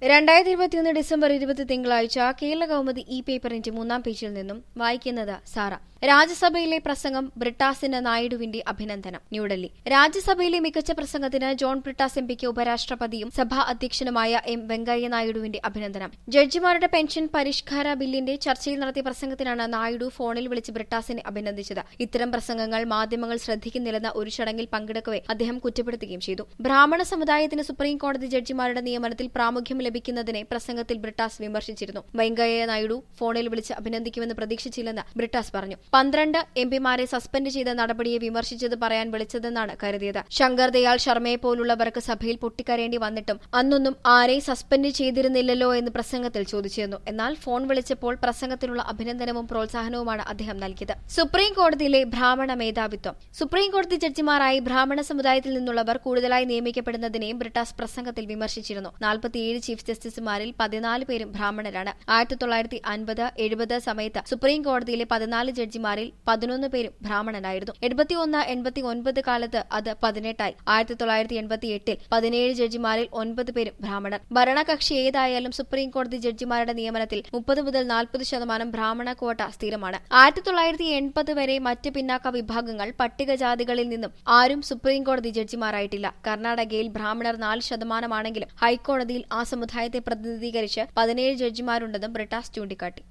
2021 December 20 തിങ്കളാഴ്ച കേരള കൗമുദി ഈ പേപ്പറിന്റെ 3-ാം പേജിൽ നിന്നും വായിക്കുന്നത് സാറ. രാജ്യസഭയിലെ പ്രസംഗം ബ്രിട്ടാസിന് നായിഡുവിന്റെ അഭിനന്ദനം. ന്യൂഡൽഹി. രാജ്യസഭയിലെ മികച്ച പ്രസംഗത്തിന് ജോൺ ബ്രിട്ടാസ് എംപിക്ക് ഉപരാഷ്ട്രപതിയും സഭാ അധ്യക്ഷനുമായ എം വെങ്കയ്യ നായിഡുവിന്റെ അഭിനന്ദനം. ജഡ്ജിമാരുടെ പെൻഷൻ പരിഷ്കാര ബില്ലിന്റെ ചർച്ചയിൽ നടത്തിയ പ്രസംഗത്തിനാണ് നായിഡു ഫോണിൽ വിളിച്ച് ബ്രിട്ടാസിനെ അഭിനന്ദിച്ചത്. ഇത്തരം പ്രസംഗങ്ങൾ മാധ്യമങ്ങൾ ശ്രദ്ധിക്കുന്നില്ലെന്ന ഒരു ചടങ്ങിൽ പങ്കെടുക്കവെ അദ്ദേഹം കുറ്റപ്പെടുത്തുകയും ചെയ്തു. ബ്രാഹ്മണ സമുദായത്തിന് സുപ്രീംകോടതി ജഡ്ജിമാരുടെ നിയമനത്തിൽ പ്രാമുഖ്യം ലഭിക്കുന്നതിനെ പ്രസംഗത്തിൽ ബ്രിട്ടാസ് വിമർശിച്ചിരുന്നു. വെങ്കയ്യ നായിഡു ഫോണിൽ വിളിച്ച് അഭിനന്ദിക്കുമെന്ന് പ്രതീക്ഷിച്ചില്ലെന്ന് ബ്രിട്ടാസ് പറഞ്ഞു. 12 എംപിമാരെ സസ്പെൻഡ് ചെയ്ത നടപടിയെ വിമർശിച്ചത് പറയാൻ വിളിച്ചതെന്നാണ് കരുതിയത്. ശങ്കർ ദയാൽ ശർമ്മയെ പോലുള്ളവർക്ക് സഭയിൽ പൊട്ടിക്കരയേണ്ടി വന്നിട്ടും അന്നൊന്നും ആരെയും സസ്പെൻഡ് ചെയ്തിരുന്നില്ലല്ലോ എന്ന് പ്രസംഗത്തിൽ ചോദിച്ചിരുന്നു. എന്നാൽ ഫോൺ വിളിച്ചപ്പോൾ പ്രസംഗത്തിനുള്ള അഭിനന്ദനവും പ്രോത്സാഹനവുമാണ് അദ്ദേഹം നൽകിയത്. സുപ്രീം കോടതിയിലെ ബ്രാഹ്മണ മേധാവിത്വം. സുപ്രീം കോടതി ജഡ്ജിമാരായി ബ്രാഹ്മണ സമുദായത്തിൽ നിന്നുള്ളവർ കൂടുതലായി നിയമിക്കപ്പെടുന്നതിനെയും ബ്രിട്ടാസ് പ്രസംഗത്തിൽ വിമർശിച്ചിരുന്നു. 47 ചീഫ് ജസ്റ്റിസുമാരിൽ 14 പേരും ബ്രാഹ്മണരാണ്. 1950-70 സമയത്ത് സുപ്രീം കോടതിയിലെ 14 ജഡ്ജിമാരിൽ 11 പേരും ബ്രാഹ്മണനായിരുന്നു. 81-89 കാലത്ത് അത് 18ആയി. 1988-ൽ 17 ജഡ്ജിമാരിൽ 9 പേരും ബ്രാഹ്മണർ. ഭരണകക്ഷി ഏതായാലും സുപ്രീം കോടതി ജഡ്ജിമാരുടെ നിയമനത്തിൽ 30 മുതൽ 40% ബ്രാഹ്മണ ക്വോട്ട സ്ഥിരമാണ്. 1980 വരെ മറ്റ് പിന്നാക്ക വിഭാഗങ്ങൾ പട്ടികജാതികളിൽ നിന്നും ആരും സുപ്രീം കോടതി ജഡ്ജിമാരായിട്ടില്ല. കർണാടകയിൽ ബ്രാഹ്മണർ 4%ആണെങ്കിലും ഹൈക്കോടതിയിൽ ആ സമുദായത്തെ പ്രതിനിധീകരിച്ച് 17 ജഡ്ജിമാരുണ്ടെന്നും ബ്രിട്ടാസ് ചൂണ്ടിക്കാട്ടി.